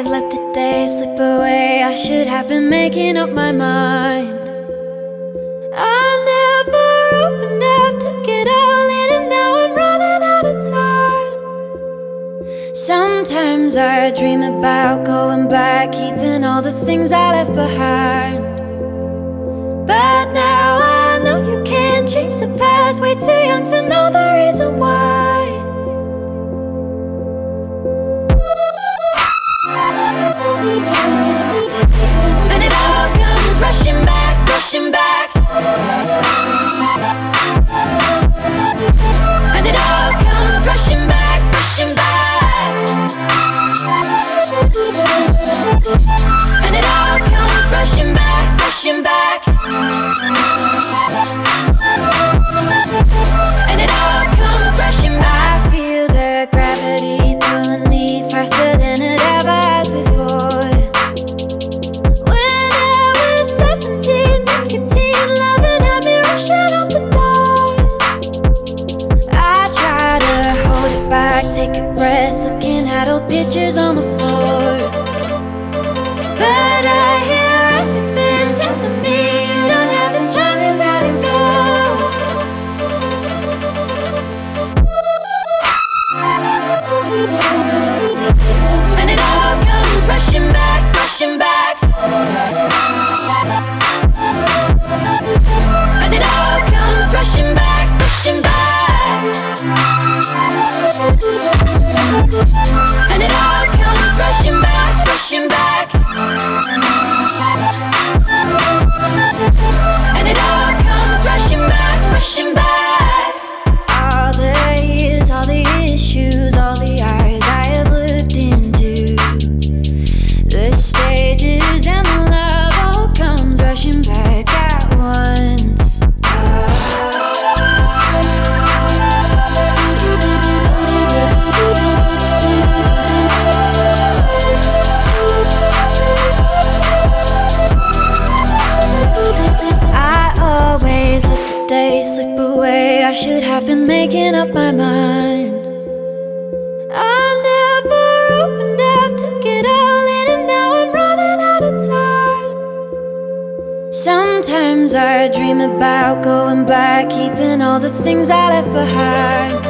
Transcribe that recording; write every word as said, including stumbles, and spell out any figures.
always let the day slip away. I should have been making up my mind. I never opened up, took it all in, and now I'm running out of time. Sometimes I dream about going back, keeping all the things I left behind. But now I know you can't change the past. Way too young to know the reason why. And it all comes rushing back, rushing back. And it all comes rushing back, rushing back. And it all comes rushing back, rushing back. And it all comes rushing back. I feel the gravity pulling me faster than it ever has before. When I was seventeen, nicotine loving had me rushing out the door. I try to hold it back, take a breath, looking at old pictures on the floor. But I hear everything telling me you don't have the time, you gotta go. And it all comes rushing back, rushing back. And it all comes rushing back, rushing back. And it all comes rushing back, rushing back. And it all comes rushing back, rushing back. All the years, all the issues, all the eyes I have looked into, the stages and the love all comes rushing back at once. I always let the days slip away. I should have been making up my mind. I never opened up, took it all in, and now I'm running out of time. Sometimes I dream about going back, keeping all the things I left behind.